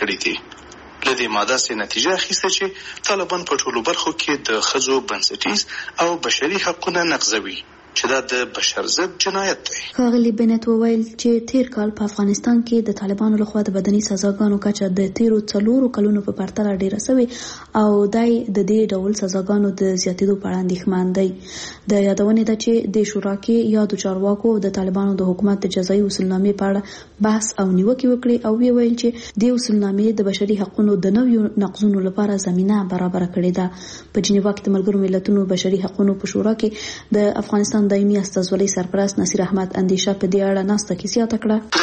کړي دي. له دې ماده سي نتیجه اخیسته چې طالبان په ټولو برخو کې د ښځو بنسټیز او بشري حقونه نقضوي، چې دا د بشر ضد جنایت دی. ښاغلي بنت وویل چې تیر کال په افغانستان کې د طالبانو لخوا د بدني سزاګانو کچه د تیرو 4 کلونو په پرتله ډیره شوې او دای د دې ډول سزاګانو د زیاتېدو په اړه اندېښمن دی. د یادونې ده چې د شورا کې یادو چارواکو د طالبانو د حکومت د جزایي اصولنامې په اړه بحث او نیوکې وکړي او ویل چې د اصولنامې د بشري حقوقو د نویو نقضونو لپاره زمينه برابر کړې ده. په جنیوا کې د ملګرو ملتونو بشري حقوقو په شورا کې د افغانستان دایمي استازولۍ سرپرست نصیر احمد اندیشه په دې اړه ناسته کې زیاته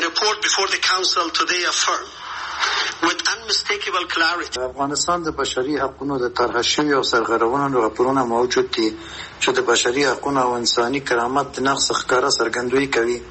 کړه. افغانستان د بشري حقوقو د طرح شوي او سرغړونو راپورونه موجود دي چې د بشري حقوقو او انساني کرامت د نقض ښکاره څرګندوي کوي.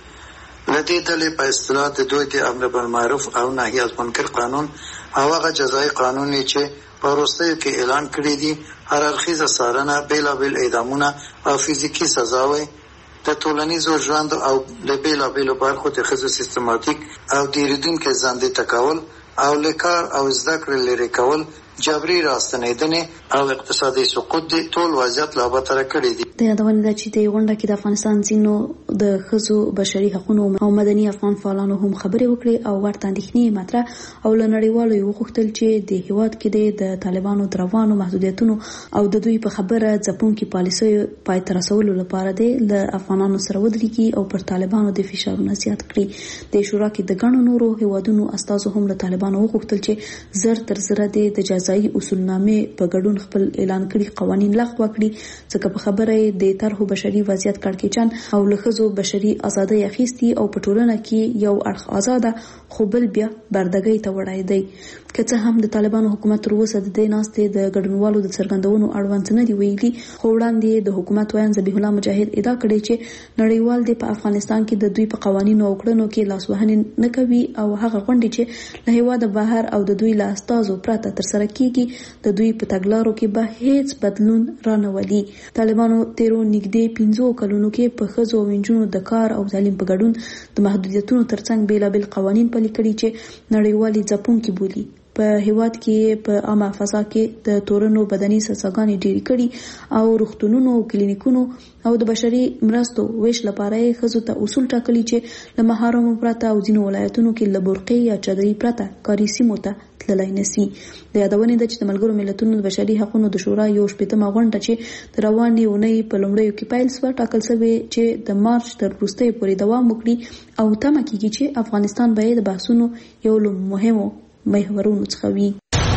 لدې ډلې په اصطلاح د دوی د امر بالمعروف او نهي عن المنکر قانون او هغه جزایي قانون چې په وروستیو کې اعلان کړی دي هر اړخیزه څارنه، بېلابېل اعدامونه او فزیکي سزاوي، د ټولنیزو ژوند او د بېلابېلو برخو د ښځو سیستماتیک او ډېرېدونکي ځانډي ټکول او له کار او زده کړې لرې کول، جبري راستنېدنې او اقتصادي سقوط دي ټول وضعیت لا بدتر کړی دي. د یادونې ده چې د غونډه کې د افغانستان ځینو د ښځو بشري حقوقو او مدني افغان فعالانو هم خبرې وکړې او ورته اندېښنې مطرح او له نړیوالو یې وغوښتل چې د هېواد کې د طالبانو د روانو محدودیتونو او د دوی په خبره ځپونکي پالیسیو پای ته رسولو لپاره دی له افغانانو سره ودرېږي او پر طالبانو د فشارونه زیات کړي. د شورا کې د ګڼو نورو هېوادونو استازو هم له طالبانو وغوښتل چې زر تر زره د جزایي اصولنامې په ګډون خپل اعلان کړي قوانین لغوه کړي، ځکه په خبره د طرحو بشري وضعیت کړکېچن او له ښځو بشري ازادۍ اخیستي او په ټولنه کې یو اړخ آزاده خو بل بیا بردګۍ ته وړای دی. که څه هم د طالبانو حکومت تر اوسه د دې ناستې د ګډونوالو د څرګندونو اړوند نه دی ویلي، خو وړاندې د حکومت ویان ذبیح الله مجاهد ادعا کړې چې نړیوال د په افغانستان کې د دوی په قوانینو او کړنو کې لاسوهنې نه کوي او هغه غونډې چې له هېواده بهر او د دوی له استازو پرته ترسره کیږي د دوی په تګلارو کې به هیڅ بدلون رانولي. طالبانو تیرو نږدې 15 کلونو کې په ښځو او نجونو د کار او تعلیم په ګډون د محدودیتونو ترڅنګ بیلابل قوانین پلي کړي چې نړیوالي ځپونکي بولي. په هیواد کې په عامه فضا کې د تورنو بدني سزاګانې ډېرې کړي او روغتونونو او کلینیکونو او د بشري مرستو ویش لپاره یې ښځو ته اصول ټاکلي چې له محارمو پرته او ځینو ولایتونو کې له برقې یا چادري پرته کاري سیمو ته تللی نسی. د یادونې ده چې د ملګرو ملتونو د بشري حقوقو د شورا یو شپېتمه غونډه چې د روانې اونۍ په لومړیو کې پیل شوه ټاکل شوې چې د مارچ تر وروستیو پورې دوام وکړي او تمه کېږي چې افغانستان به د بحثونو یو له مهمو محورونو څخه وي.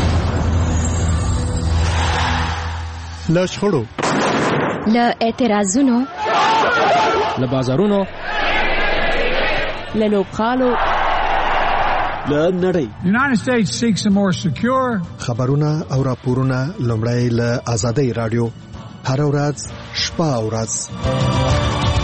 له شخړو، له اعتراضونو، له بازارونو، له لوبغالو، له نړۍ. United States seeks a more secure خبرونه او راپورونه لومړی له آزادۍ رادیو هر ورځ شپه او ورځ.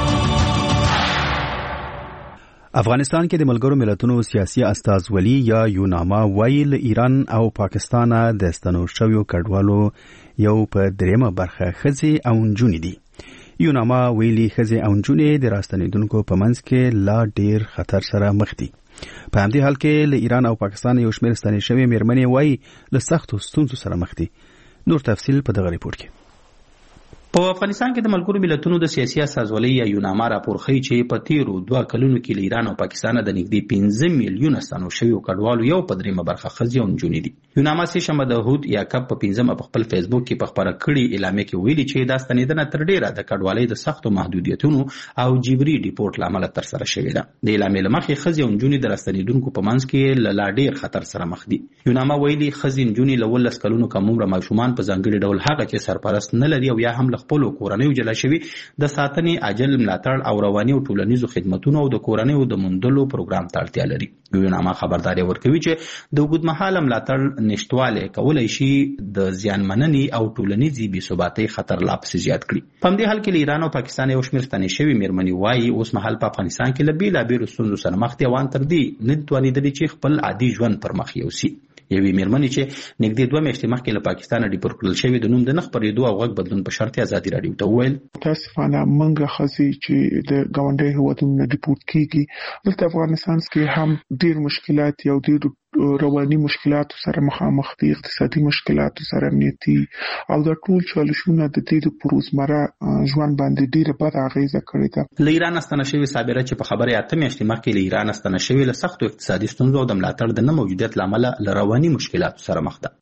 افغانستان کې د ملګرو ملتونو سیاسي استازولي یا یوناما ویل ایران او پاکستان د ستنو شویو کډوالو یو په دریمه برخه ښځې او نجونې دي. یوناما ویلي ښځې او نجونې د راستنېدونکو په منځ کې لا ډیر خطر سره مخ دي. په همدې حال کې له ایران او پاکستان یو شمېر ستنې شوې مېرمنې وایي له سختو ستونزو سره مخ دي. نور تفصیل په دغه ریپورت کې. په افغانستان کې د ملګرو ملتونو د سیاسي استازولۍ یا یوناما راپور ښیي چې په تیرو 2 کلونو کې له ایران او پاکستان د نږدې 15 میلیونه ستنو شویو کډوالو یو په دریمه برخه ښځې او نجونې دي. یوناما سه شنبه د هود یعقوب په 15 په خپل فیسبوک کې په خبره کړې اعلامیه کې ویلي چې دا ستنېدنه تر ډیره د کډوالۍ د سختو محدودیتونو او جبري ډیپورت لامل تر سره شوې ده. د اعلامیې لمخې ښځې او نجونې د راستنېدونکو په منځ کې لا ډیر خطر سره مخ دي. یوناما ویلي ښځې نجونې له 12 کلونو کم عمره ماشومان په ځانګړي ډول هغه چې سرپرست نه لري او یا هم له خپلو کورنیو جلا شوي د ساتنې عاجل ملاتړ او رواني او ټولنیزو خدماتونو او د کورنیو د موندلو پروګرام ته اړتیا لري. یوناما خبرداري ورکوي چې د اوږدمهاله ملاتړ نشټوالی کولی شي د زیانمننې او ټولنیزې بې ثباتۍ خطر لا پسې زیات کړي. په همدې حال کې له ایران او پاکستان یو شمېر ستنې شوي مېرمنې وایي اوس مهال په افغانستان کې له بېلابېلو ستونزو سره مخ دي او ان تر دې نه دي توانېدلي چې خپل عادي ژوند پر مخ یوسي. یوې مېرمنې چې نږدې 2 میاشتې مخکې له پاکستانه ډیپورټ کړل شوې د نوم د نه خپرېدو او غږ بدلون په شرط ازادي راډیو ته وویل متاسفانه موږ ښځې چې د ګاونډي هېوادونو نه ډیپورټ کیږي دلته افغانستان کې هم ډېر مشکلات او ډېر رواني مشکلاتو سره مخامخ دي، اقتصادي مشکلاتو سره، امنیتي، او دا ټول چالشونه د دې د روزمره ژوند باندې ډیره بد اغیزه کړې ده. له ایران ستنه شوی صابره چې په خبره اته میاشتې مخکې له ایران ستنه شوی له سختو اقتصادي ستونزو او د ملاتړ د نه موجودیت لامل له رواني مشکلاتو سره مخ ده.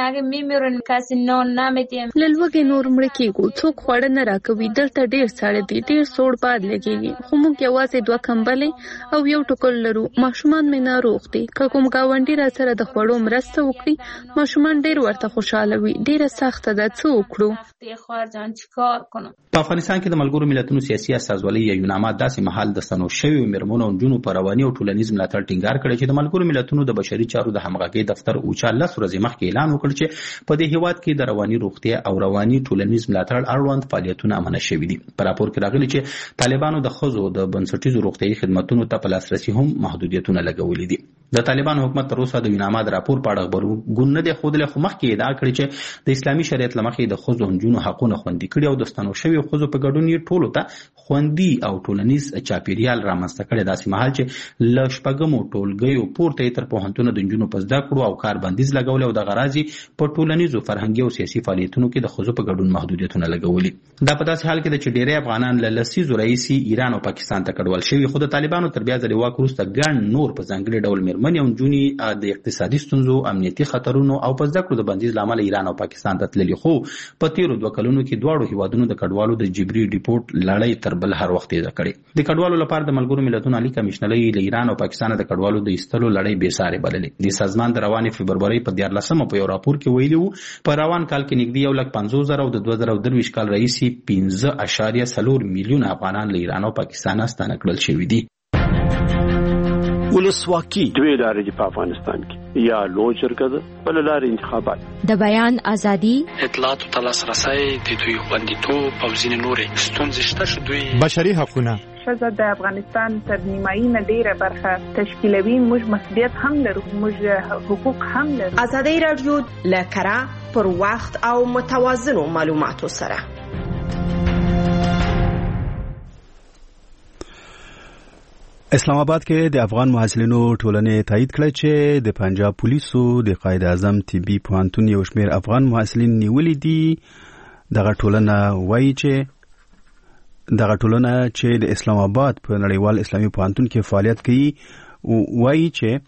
لږه نور مړ کېږو، څوک خواړه نه راکوي، دلته ډیر ساړه دي، ډیر سوړ باد لګېږي، خو موږ یوازې 2 کمبلې او یو ټوکر لرو. ماشومان مې ناروغ دي، که کوم ګاونډي را سره د خوړو مرسته وکړي ماشومان ډیر ورته خوشاله وي. ډیره سخته ده، څه وکړو؟ په افغانستان کې د ملګرو ملتونو سیاسي استازولۍ یا یوناما داسې مهال د سنو شویو میرمنو او نجونو په رواني او ټولنیز ملاتړ ټینګار کړی چې د ملګرو ملتونو د بشري چارو د همغږۍ دفتر اوچا 10 ورځې مخکې اعلان وکړ چې په دې هیواد کې د رواني روغتیا او رواني ټولنیز ملاتړ اړوند فعالیتونه منع شوي دي. په راپور کې راغلي چې طالبانو د ښځو د بنسټیزو روغتیايي خدماتو ته په لاسرسي هم محدودیتونه لګولي دي. د طالبانو حکومت تر اوسه د یوناما د راپور په اړه خبرګون نه دی ښودلی، خو مخکې ادعا کړې چې د اسلامي شریعت له مخې د ښځو او نجونو حقونه خوندي کړي او د ستنو شویو ښځو په ګډون یې ټولو ته خوندي او ټولنیز چاپیریال رامنځته کړی، داسې مهال چې له شپږمو ټولګیو پورته یې تر پوهنتونه د نجونو په زده کړو او کار بندیز لګولی او دغه راز په ټولنیزو فرهنګي او سیاسي فعالیتونو کې د ښځو په ګډون محدودیتونه لګولي. دا په داسې حال کې ده چې ډیری افغانان له لسیزو راهیسې ایران او پاکستان ته کډوال شوي، خو د طالبانو تر بیا ځلې واک وروسته ګڼ نور په ځانګړي ډول میرمنې او نجونې د اقتصادي ستونزو، امنیتي خطرونو او په زده کړو د بندیز له امله ایران او پاکستان ته تللي. خو په تیرو 2 کلونو کې دواړو هیوادونو د کډوالو د جبري ډیپورټ لړۍ تر بل هر وخت تیزه کړې. د کډوالو لپاره د ملګرو ملتونو عالی کمیشنرۍ له ایران او پاکستان د کډوالو د ایستلو لړۍ بې سارې بللې. د سازمان د روانې فبرورۍ په 14 په یو راپور کې ویلي وو په روان کال کې نږدې 1,50,000 او د 2023 کال راهیسې 15.4 میلیون افغانان له ایران او پاکستان ستانه کړل شوي دي. ولسواکي دوی لارې په افغانستان کې یا لوی جرګه ده بل لارې انتخابات، د بیان ازادي، اطلاعات او لاسرسي، د دوی خوندیتوب او ځینې نورې ستونزې شته چې دوی بشري حقونه ښځه د افغانستان تر نیمایي نه ډیره برخه تشکیلوي. موږ مسؤلیت هم لرو، موږ حقوق هم لرو. ازادي رادیو له کره پر وخت او متوازنو معلوماتو سره. اسلام آباد کې د افغان محصلینو ټولنې تایید کړی چې د پنجاب پولیسو د قائد اعظم طبي پوهنتون یو شمېر افغان محصلین نیولي دي. دغه ټولنه چې د اسلام آباد په نړیوال اسلامي پوهنتون کې فعالیت کوي وایي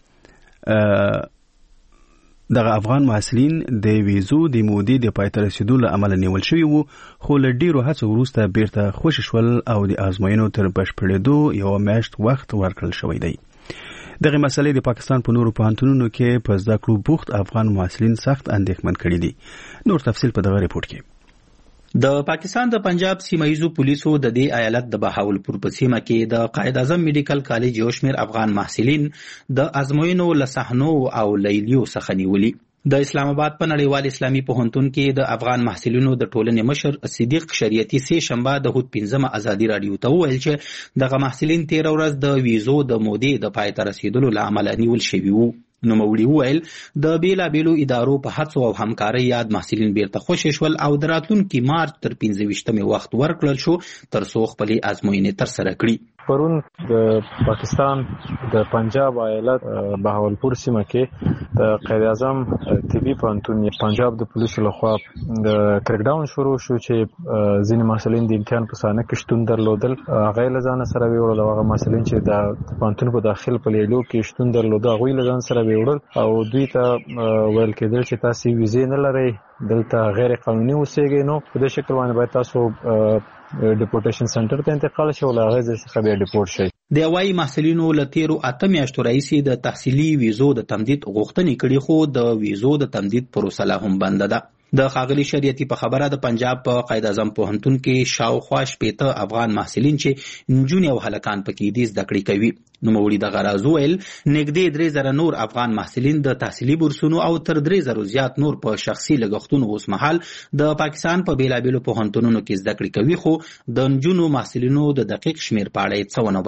چې دغه افغان محصلین د ویزو د مودې د پای ته رسیدو له امله نیول شوي وو، خو له ډیرو هڅو وروسته بیرته خوشي شول او د ازموینو تر بشپړېدو یوه میاشت وخت ورکړل شوی دی. دغه مسلې د پاکستان په نورو پوهنتونونو کې په زده کړو بوخت افغان محصلین سخت اندېښمن کړي دي. نور تفصیل په دغه ریپورت کې. د پاکستان د پنجاب سیمایزو پولیسو د دې ایالت د بهاولپور په سیمه کې د قائد اعظم میډیکل کالج یو شمېر افغان محصلین د ازموینو له صحنو او لیلیو څخه نیولي. د اسلام آباد په نړیوال اسلامي پوهنتون کې د افغان محصلینو د ټولنې مشر صدیق شریعتي سه شنبه د هوت 15 ازادي رادیو ته وویل چې دغه محصلین 13 ورځ د ویزو د مودې د پای ته رسیدلو له امله نیول شوي وو. نوموړي وویل د بیلابیلو ادارو په هڅو او همکارۍ یاد محصلین بیرته خوشي شول او د راتلونکي مارچ تر 15 وخت ورکړل شو تر څو خپلې ازموینې ترسره کړي. پرون د پاکستان د پنجاب ایالت بهاولپور سیمه کې د قائد اعظم طبي پوهنتون پنجاب د پولیسو لخوا د کریک ډاون شروع شو چې ځینې محصلین د امتحان په صحنه کې شتون درلودل. هغه له ځان سره ویوړل، هغه محصلین چې د پوهنتون په داخل په لیلو کې شتون درلود هغوی له ځان سره ویوړل او دوی ته ویل کېدل چې تاسو ویزې نه لرئ، دلته غیر قانوني اوسېږئ، نو په دې شکل باندې باید تاسو ډیپورټیشن سنټر ته انتقال شي او له هغې ځای څخه بیا ډیپورټ شي. د وايي محصلینو له تیرو 8 میاشتو راهیسې د تحصیلي ویزو د تمدید غوښتنې کړي، خو د ویزو د تمدید پروسه لا هم بنده ده. د ښاغلي شریعتي په خبره د پنجاب په قائد اعظم پوهنتون کې شاوخوا 80 افغان محصلین چې نجونې او هلکان پکې دي زده کړې کوي. نوموړي دغه راز وویل نږدې 3000 نور افغان محصلین د تحصیلي بورسونو او تر 3000 زیات نور په شخصي لګښتونو اوس مهال د پاکستان په بیلابیلو پوهنتونونو کې زده کړې کوي، خو د نجونو محصلینو د دقیق شمیر په اړه څه ونه ویل.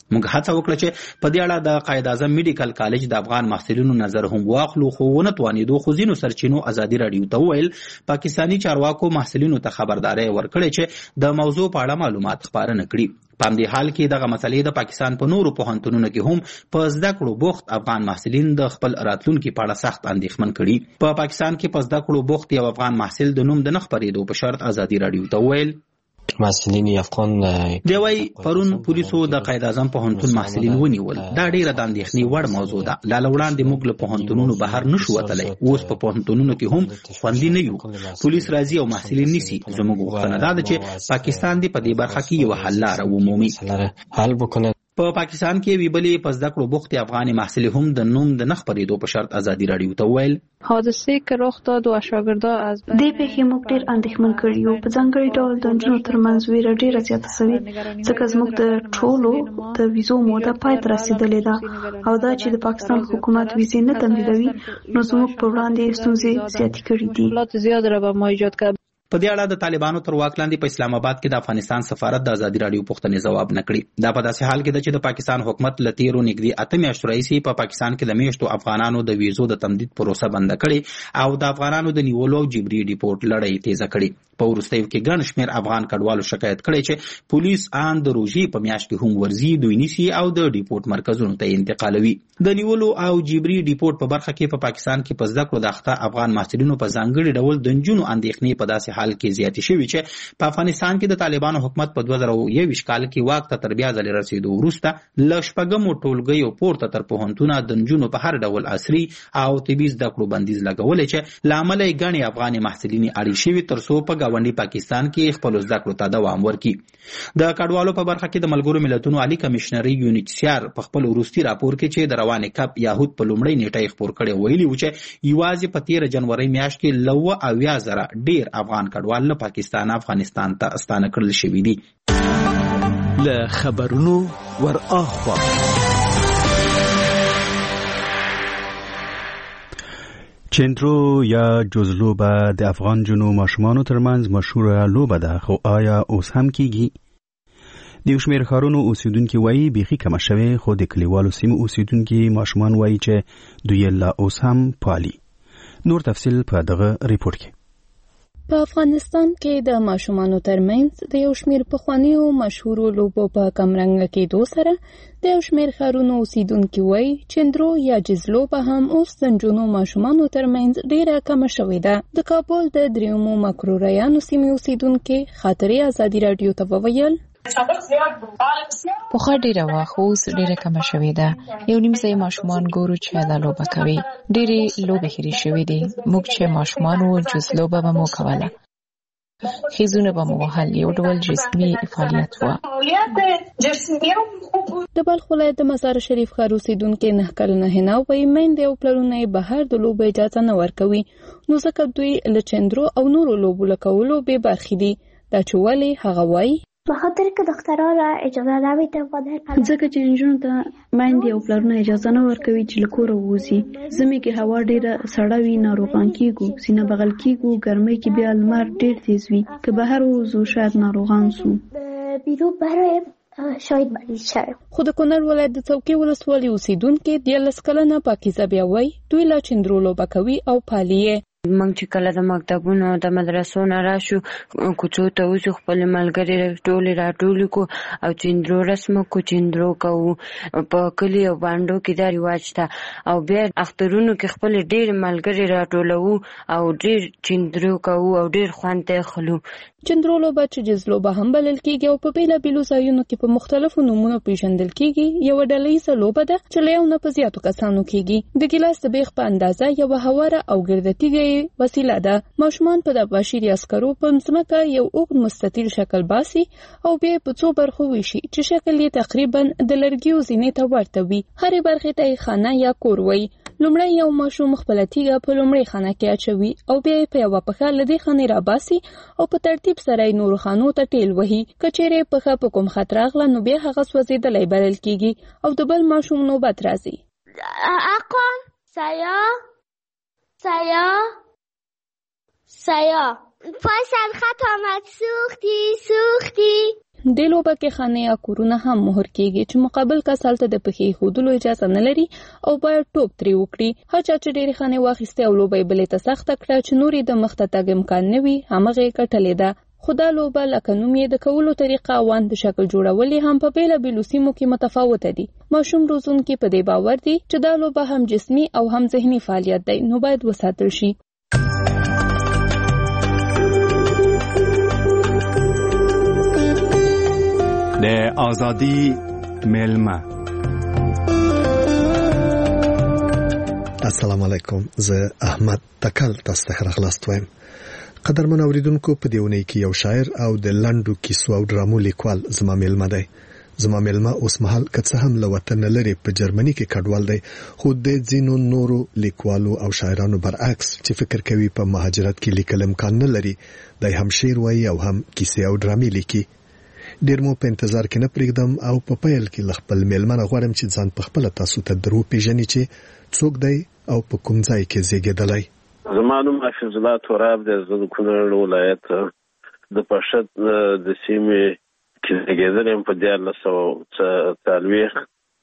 موږ هڅه وکړه چې په دې اړه د قائد اعظم میډیکل کالج د افغان محصلینو نظر هم واخلو، خو ونه توانېدو. خو ځینو سرچینو ازادي راډیو ته وویل پاکستاني چارواکو محصلینو ته خبرداري ورکړې چې د موضوع په اړه معلومات خپاره نه کړي. په همدې حال کې دغه مسلې د پاکستان په نورو پوهنتونونو کې هم په زده کړو بوخت افغان محصلین د خپل راتلونکي په اړه سخت اندېښمن کړي. په پاکستان کې په زده کړو بوخت یو افغان محصل د نوم د نه خپرېدو په شرط ازادي راډیو ته وویل محصلین افغان دی وای پرون پولیسو د قائد اعظم پوهنتون محصلین ونیول. دا ډیره د اندېښنې وړ موضوع ده. لا وړاندې موږ له پوهنتونونو بهر نشو وتلی، اوس په پوهنتونونو کې هم خوندي نه یو. پولیس راځي او محصلین نیسي. زموږ غوښتنه دا ده چې پاکستان دې په دې برخه کې یو حل لاره ومومي. حل وکړي. په پاکستان کې وی بلې په زده کړو بوخت افغاني محصل هم د نوم د نه خپرېدو په شرط ازادي راډیو ته وویل حادثه که رخ داد و شاګردا از دې پیښې موږ ډېر اندېښمن کړي یو. په ځانګړي ډول د نجونو ترمنځ ویره ډېره زیاته سوې، ځکه زموږ د ټولو د ویزو موده پای ته رسېدلې ده، او دا چې د پاکستان حکومت ویزې نه تمدیدوي نو زموږ په وړاندې ستونزې زیاتې کړي دي. زیات را به ما ایجاد کړ. په دې اړه د طالبانو تر واک لاندې په اسلام آباد کې د افغانستان سفارت د ازادي راډیو پوښتنې ځواب نه کړي. دا په داسې حال کې ده چې د پاکستان حکومت له تیرو نږدې 8 میاشتو راهیسې په پاکستان کې د میاشتو افغانانو د ویزو د تمدید پروسه بنده کړې او د افغانانو د نیولو او جبري ډیپورټ لړۍ تیزه کړې. په وروستیو کې ګڼ شمېر افغان کډوالو شکایت کړی چې پولیس آن د روژې په میاشت کې هم ورځي، دوی نیسي او د ډیپورټ مرکزونو ته انتقالوي. د نیولو او جبري ډیپورټ په برخه کې په پاکستان کې په زده کړو د اخته افغان محصلینو په ځانګړي ډول د نجونو اندېښنې په داسې حال کې زیاتې شوي چې په افغانستان کې د طالبانو حکومت په 2021 کال کې واک ته تر بیا ځلې رسېدو وروسته له شپږمو ټولګیو پورته تر پوهنتونه د نجونو په هر ډول عصري او طبي زده کړو بندیز لګولی چې له امله یې ګڼې افغاني محصلینې اړې شوي تر څو په ګاونډي پاکستان کې خپلو زده کړو ته دوام ورکړي. د کډوالو په برخه کې د ملګرو ملتونو عالي کمشنري UNHCR په خپل وروستي راپور کې چې د روانې کپ یهود په لومړۍ نیټه خپور کړی ویلي و چې یوازې په 13 جنوري میاشت کې له 70,000 ډیر افغان کډوال له پاکستان افغانستان ته ستانه کړل شوي دي. له خبرونو ور اخوا چندرو یا جزلوبه د افغان جنو ماشومانو ترمنځ مشهوره لوبه ده، خو آیا اوس هم کیږي؟ د یو شمېر ښارونو اوسیدونکي وایي بیخي کمه شوې، خو د کلیوالو سیمو اوسیدونکي ماشومان وایي چې دوی لا اوس هم پالي. نور تفصیل په دغه ریپورت کې. په افغانستان کې د ماشومانو ترمنځ د یو شمېر پخوانیو مشهورو لوبو په کمرنګه کېدو سره د یو شمېر ښارونو اوسیدونکي وایي چندرو یا جزلوبه هم اوس د نجونو ماشومانو ترمنځ ډېره کمه شوې ده. د کابل د دریمو مکروریانو سیمې اوسیدونکي خاطرې ازادي راډیو ته وویل پخوا ډیره وه خو اوس ډیره کمه شوې ده. یو نیم ځای ماشومان ګورو چې دا لوبه کوي. ډیرې لوبې هېرې شوې دي. موږ چې ماشومان وو جز لوبه به مو کوله، خیزونه به مو وهل، یو ډول جسمي فعالیت وه. د بلخ ولایت د مزار شریف ښار اوسیدونکي 9 کلنه حنا وایي میندې او پلرونه یې بهر د لوبو اجازه نه ورکوي، نو ځکه دوی له چندرو او نورو لوبو له کولو بې برخې دي. دا چې ولې هغه وایي بخاطر که دخترها را اجازه نمیده ځکه چې نجونو ته میندې او پلرونه اجازه نه ورکوي چې له کوره ووځي. ژمي کې هوا ډیره سړه وي، ناروغان کیږو، سینه بغل کیږو، ګرمۍ کې بیا لمر ډیر تیز وي، که بهر ووځو شاید ناروغان سو. بیرون برایم شاید مریض شوم. خو د کونړ ولایت د څوکۍ ولسوالۍ اوسیدونکي 13 کلنه پاکیزه بیا وایي دوی لا چندرو لوبه کوي او پالي یې. موږ چې کله د مکتبونو د مدرسو نه راشو کوڅو ته وځو، خپل ملګري ټولې راټولې کو او چندرو رسم کو، چندرو کوو. په کلي او بانډو کې دا رواج ته، او بیا اخترونو کې خپل ډېر ملګري راټولو او ډېر چندرو کوو او ډېر خوند ته خلو. چندرو لوبه چې جزلوبه هم بلل کېږي او په بېلابېلو ځایونو کې په مختلفو نومونو پیژندل کېږي، یوه ډلهییزه لوبه ده چې له یو نه په زیاتو کسانو کېږي. د ګیلاس د بیخ په اندازه یوه هواره او ګرده تیږه وسیله ده. ماشومان په د بشري عسکرو په ځمکه یو اوږد مستطیل شکل باسي او بیا په څو برخو ویشي چې شکل یې تقریبا د لرګیو زینې ته ورته وي. هرې برخې ته یې خانه یا کور وایي. لومړی یو ماشوم خپله تیږه په لومړۍ خانه کې اچوي او بیا یې په یوه پښه له دې خانې راباسي او په ترتیب سره یې نورو خانو ته ټیل وهي. که چیرې پښه په کوم خط راغله نو بیا هغه سوځېدلی بلل کېږي او د بل ماشوم نوبت راځي. اقوم سیا پای سرخط آمد سوختی. د لوبه کې خانه یا کورونه هم مهر کیږي چې مقابل کس هلته د پښې خودلو اجازه نه لري او باید ټوپ ترې وکړي. هر چا چې ډېرې خانې واخیستې او لوبه یې بلې ته سخته کړه چې نور یې د مخته تګ امکان نه وي همغه یې ګټلې ده. خو دا لوبه لکه نوم یې د کولو طریقه او د شکل جوړول هم په بېلابېلو سیمو کې متفاوته دي. ماشوم روزونکي په دې باور دي چې دا لوبه هم جسمي او هم ذهني فعالیت دی نو باید وساتل شي. د ازادي ملما. السلام علیکم. زه احمد تکل تاسو ته راغلاست وایم. قدرمن اوریدونکو، په دیونی کې یو شاعر او د لنډو کیسو او ډرامو لیکوال زما میلمه دی. زما میلمه اوس مهال که څه هم له وطن لري په جرمني کې کډوال دی، خو د ځینو نورو لیکوالو او شاعرانو برعکس چې فکر کوي په مهاجرت کې لیکل امکان نه لري، دی هم شعر وایي او هم کیسې او ډرامې لیکي. ډیر مو په انتظار کې نه پرېږدم او په پیل کې له خپل میلمه نه غواړم چې ځان په خپله تاسو ته درو پیژني چې څوک دی او په کوم ځای کې زیږېدلی. زما نوم حافظ الله تراب دی. زه د کونړ ولایت د پشد د سیمې کې زیږېدلی یم په 1940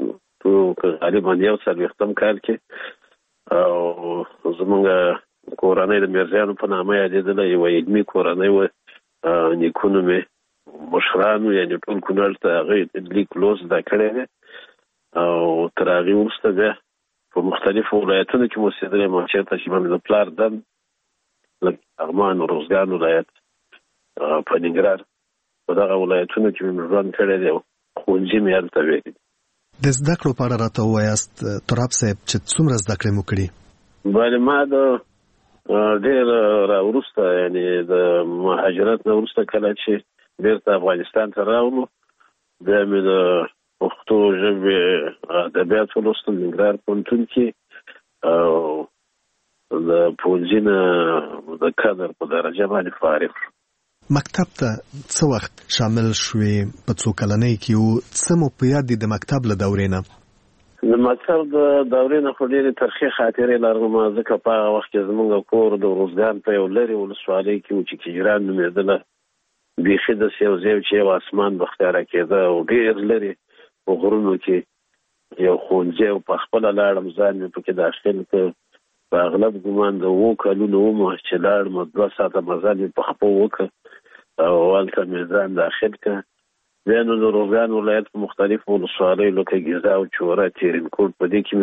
غالبا 1940 کال کې، او زموږ کورنۍ د میرزیانو په نامه یادېدله. یوه علمي کورنۍ وه، نیکونو مې مشرانو یعنې ټول کونړ ته هغه لیک لوست زده کړی دی، او تر هغې وروسته بیا په مختلفو ولایتونو کې اوسېدلی یم. چېرته چې مې د پلار دم لکه لغمان، روزګان ولایت، په ننګرهار، په دغه ولایتونو کې مې ژوند کړی دی او ښوونځي مې هلته ویلي دي. د زده کړو په اړه راته ووایاست تراب صاحب چې څومره زده کړې مو کړي؟ بله، ما د ډېر راوروسته یعنې د مهاجرت نه وروسته کله چې بېرته افغانستان ته راغلو، بیا مې د پښتو ژبې ادبیات ولوستل ننګرهار پوهنتون کې، او د پوهنځي نه د کادر په درجه باندې فارغ شوم. مکتب ته څه وخت شامل شوې؟ په څو کلنۍ کې او څه مو په یاد دي د مکتب له دورې نه؟ د مکتب د دورې نه خو ډېرې ترخې خاطرې لرم، ځکه په هغه وخت کې زموږ کور د روزګان په یو لرې ولسوالۍ کې و چې کجران نومېدله. بیخي داسې یو ځای چې یو اسمان به ښکاره کېده او ډېر لرې په غرونو کې یو ښوونځی او په خپله لاړم، ځان مې پکې داخل کړ. په اغلب ګمان د 7 کلونو وم چې لاړم، 2 ساعته مزل مې په خپو وکړ او هلته مې ځان داخل کړ. بیا نو د روزګان ولایت په مختلفو ولسوالیو لکه ګیزا او چوره، تیرینکوټ، په دې کې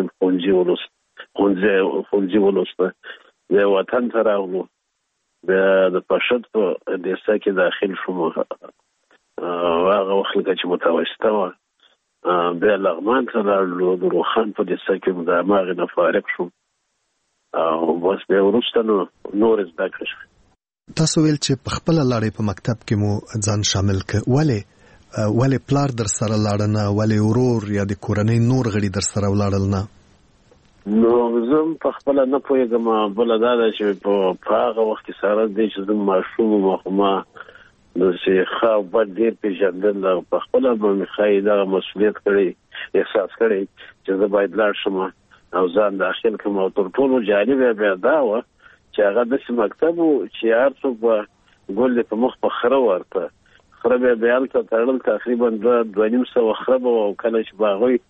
مې ښوونځي ولوسته. بیا وطن ته راغلو، بیا د پشد په دیسه کې داخل شوم، هغه وخت لکه چې متوسطه وه. بیا لغمان ته لاړلو، د روخان په دیسه کې د هماغې نه فارغ شوم، او بس بیا وروسته نو نور زده کړې شوې. تاسو ویل چې په خپله لاړې په مکتب کې مو ځان شامل کړ. ولې پلار در سره لاړه نه؟ ولې ورور یا د کورنۍ نور غړي در سره ولاړل نه؟ نو زه په خپله نه پوهېږم. بله دا ده چې په هغه وخت کې سره دی چې زه ماشوم وم، خو ما داسې ښه او بد ډېر پېژندل، او په خپله به مې ښایي دغه مسؤلیت کړی، احساس کړی چې زه باید لاړ شم او ځان داخل کړم. او تر ټولو جالبه بیا دا وه چې هغه داسې مکتب و چې هر څوک به ګل دې په مخ په خره ورته، خره بیا هلته تړل، تقریبا 2.5 خره به وه، او کله چې به هغوی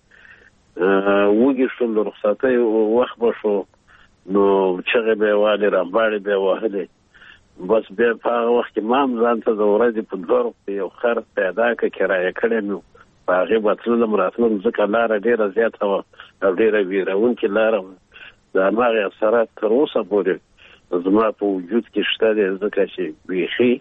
وږي شول، د رخصتۍ وخت به شو، نو چغې به یې والې، رمباړې به یې وهلې. بس بیا په هغه وخت کې ما هم ځان ته د ورځې په 2 روپۍ یو خر پیدا کړ، کرایه کړی مې و. په هغې به تللم راتلم، ځکه لاره ډېره زیاته وه او ډېره ویرونکې لاره وه. د هماغې اثرات تر اوسه پورې زما په وجود کې شته دی، ځکه چې بیخي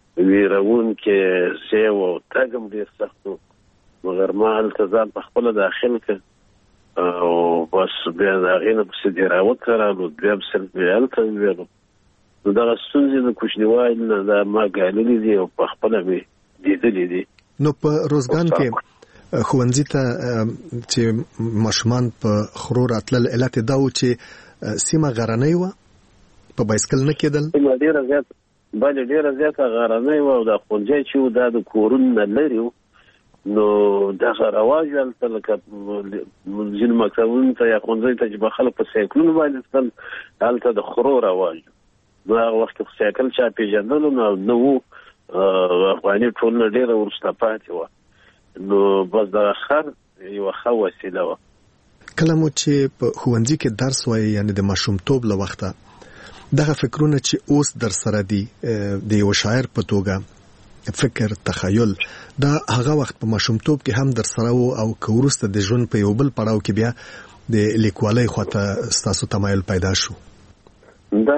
ویرونکې ځای و او تګ هم ډېر سخت و. مګر ما هلته ځان په خپله داخل کړ، او بس بیا د هغې نه پسې دیراوت ته راغلو، بیا صرف بیا هلته وویلو. نو دغه ستونزې د کوچنیوالي نه دا ما ګاللي دي او په خپله مې لیدلي دي. نو په روزګان کې ښوونځي ته چې ماشومان په خرو راتلل، علت یې دا و چې سیمه غرنۍ وه، په بایسکل نه کېدل؟ سیمه ډېره زیاته، بلې ډېره زیاته غرنۍ وه، او دا ښوونځی چې و دا د کورونو نه لرې و. نو دغه رواج هلته لکه ځینو مکتبونو ته یا ښوونځیو ته چې به خلک په سایکلونو باندې تلل، هلته د خرو رواج و. نو هغه وخت کې سایکل چا پېژندلو نه و، افغاني ټولنه ډیره ورسته پاتې و نو بس د خر یو ښه وسیله و. کله مو چې په ښوونځي کې درس وایي یعنی د ماشومتوب له وخته دغه فکرونه چې اوس در سره دي د یو شاعر په توګه فکر تخیل دا هغه وخت په ماشومتوب کې هم در سره وو او که وروسته د ژوند په یو بل پړاو کې بیا د لیکوالۍ خواته ستاسو تمایل پیدا شو؟ دا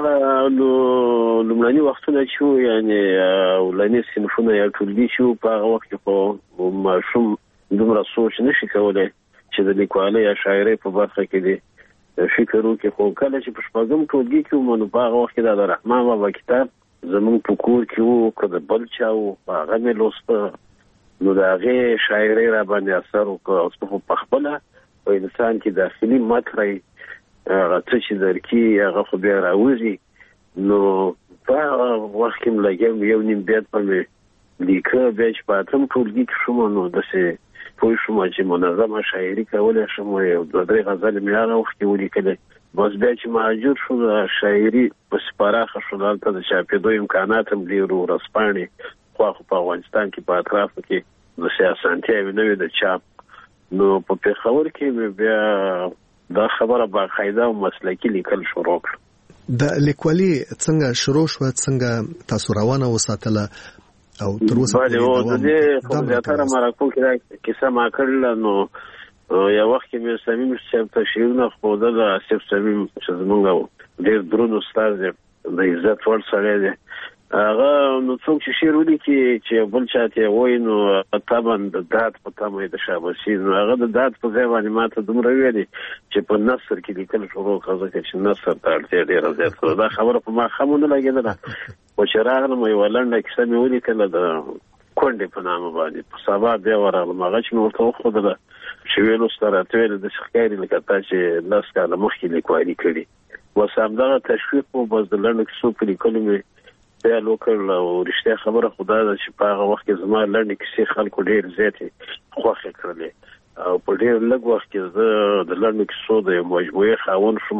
لومړني وختونه چې یعنی اولني صنفونه یا ټولګي چې په هغه وخت کې خو ماشوم دومره سوچ نشي کولی چې د لیکوالۍ یا شاعرۍ په برخه کې دی فکر وکړي. خو کله چې په شپږم ټولګي کې وم نو په هغه وخت کې د رحمان بابا کتاب زموږ په کور کې وو که د بل چا وو په هغه مې لوسته نو د هغې شاعرۍ را باندې اثر وکړ. خو په خپله په انسان کې داخلي مکری هغه څه چې درکي هغه خو بیا راوځي نو په وخت کې م لګیم یو نیم بیت به مې لیکه. بیا چې په اتم ټولګي کې شوم نو داسې پوه شوم چې منظمه شاعري کولی شم. یو دوه درې غزلې مې هغه وخت کې ولیکلې. بس بیا چې مهاجر شو د شاعري پسې پراخه شو دلته د چاپېدو امکانات هم ډېر وو. ورځپاڼې خواخو په افغانستان کې په اطرافو کې داسې اسانتیاوې نه وې د چاپ نو په پېښور کې مې بیا دا خبره باقاعده او مسلکي لیکل شروع کړ. د لیکوالي څنګه شروع شوه؟ څنګه تاسو روانه وساتله او تر اوسه پورې د دې په زیاتره مرکو کې کیسه ما کړله نو یو وخت کې مې صمیم صاحب ته شعرونه ښودل. آصف صمیم چې زموږ ډېر دروند استاد دی د عزت وړ سړی دی هغه نو څوک چې شعر ولیکي چې بل چا ته وایي نو طبعا د داد په تمه د شاباسي نو هغه د داد په ځای باندې ماته دومره ویلي چې په نثر کې لیکل شروع کړه ځکه چې نثر ته اړتیا ډېره زیاته ده. دا خبره په ما ښه ونه لګېدله خو چې راغلم یوه لنډه کیسه مې ولیکله د کونډې په نامه باندې. په سبا بیا ورغلم هغه چې مې ورته وښودله چې ویل اوس ته راته ویل داسې ښکاري لکه تا چې 10 کاله مخکې لیکوالي کړي. بس همدغه تشویق و. بس د لنډو کیسو په لیکلو مې خیال وکړ او رښتیا خبره خو دا ده چې په هغه وخت کې زما لنډې کیسې خلکو ډېر زیاتې خوښې کړلې او په ډېر لږ وخت کې زه د لنډو کیسو د یو مجموعې خاوند شوم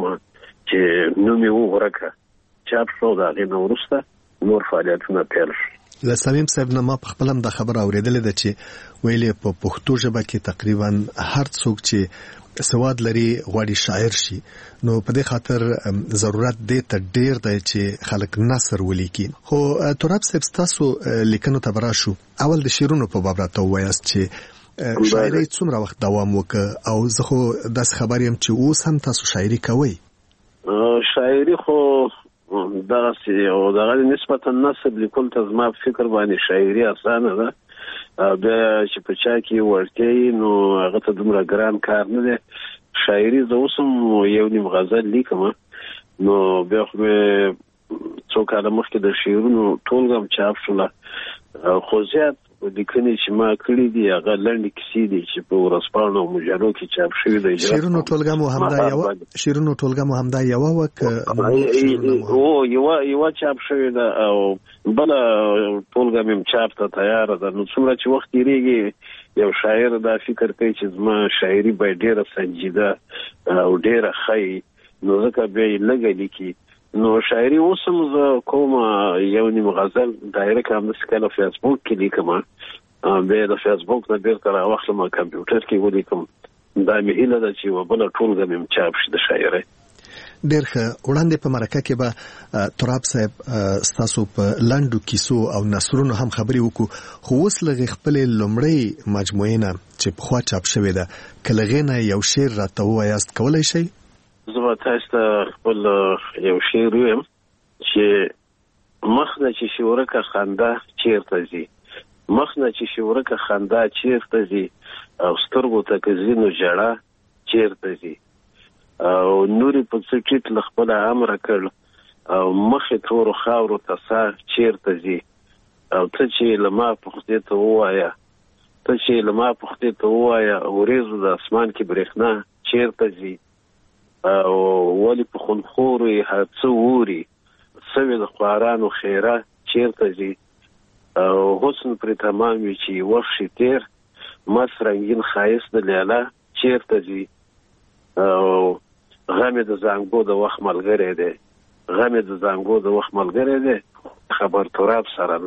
چې نوم یې وغورکه چاپ شو. د هغې نه وروسته نور فعالیتونه پیل شو. له صمیم صاحب نه ما په خپل هم دا خبره اورېدلې ده چې ویلې په پښتو ژبه کې تقریبا هر څوک چې سواد لري غواړي شاعر شي نو په دې خاطر ضرورت دی ته ډیر دی چې خلک نثر ولیکي. خو تراب صاحب تاسو لیکنو ته براشو اول د شعرونو په باب راته وایاست چې شاعري څومره وخت دوام وکړ او زه خو داس خبر یم چې اوس هم تاسو شاعري کوئ؟ شاعري خو دغه او دغه نسبتا نثر لیکل ته زما فکر باندې شاعري اسانه ده. بیا چې په چا کې وړتیا نو هغه ته دومره ګران کار نه دی. شاعري زه اوس هم یو نیم غزل لیکم نو بیا خو مې څو کاله مخکې د شعرونو ټولګه هم چاپ شوله خو زیات لیکنې چې ما کړي دي هغه لنډې کیسې دي چې په ورځپاڼو او مجلو کې چاپ شوي دي. شعرونو ټولګه مو همدا یوه یوه چاپ شوې ده او بله ټولګه مې هم چاپ ته تیاره ده. نو څومره چې وخت تېرېږي یو شاعر دا فکر کوي چې زما شاعري باید ډېره سنجیده او ډېره ښه نو ځکه بیا یې لږه لیکي. نو شاعري اوس هم زه کوم یو نیم غزل ډایرکټ همداسې کله فیسبوک کې لیکم بیا د فیسبوک نه بیرته راواخلم کمپیوټر کې ولیکم. دا مې هیله ده چې یوه بله ټولګه مې هم چاپ شي د شاعرۍ. ډېر ښه. وړاندې په مرکه کې به تراب صاحب ستاسو په لنډو کیسو او نثرونو هم خبرې وکړو خو اوس لږې خپلې لومړۍ مجموعې نه چې پخوا چاپ شوې ده که له هغې نه یو شعر راته ووایاست کولی شئ؟ زه به تاسو ته خپل یو شعر ویم چې مخ نه چې شورکه خندا چیرته ځي مخ نه چې شورکه خندا چیرته ځي او سترګو ته که ځینو ژړا چیرته ځي او نوري په څه ټیټ له خپله امره کړ او مخې تورو خاورو ته سا چیرته ځي او ته چې له ما پوښتې ته ووایه وریځو د اسمان کې برېښنا چیرته ځي او ولی په خونخورو یې هر څه ووري سوې د خوارانو خیره چیرته ځي او حسن پرې تمام وي چې وخت شي تېر مست رنګین ښایست د لیلا چیرته ځي او غم د زانګو د وخت ملګری دی خبر تراب سره الله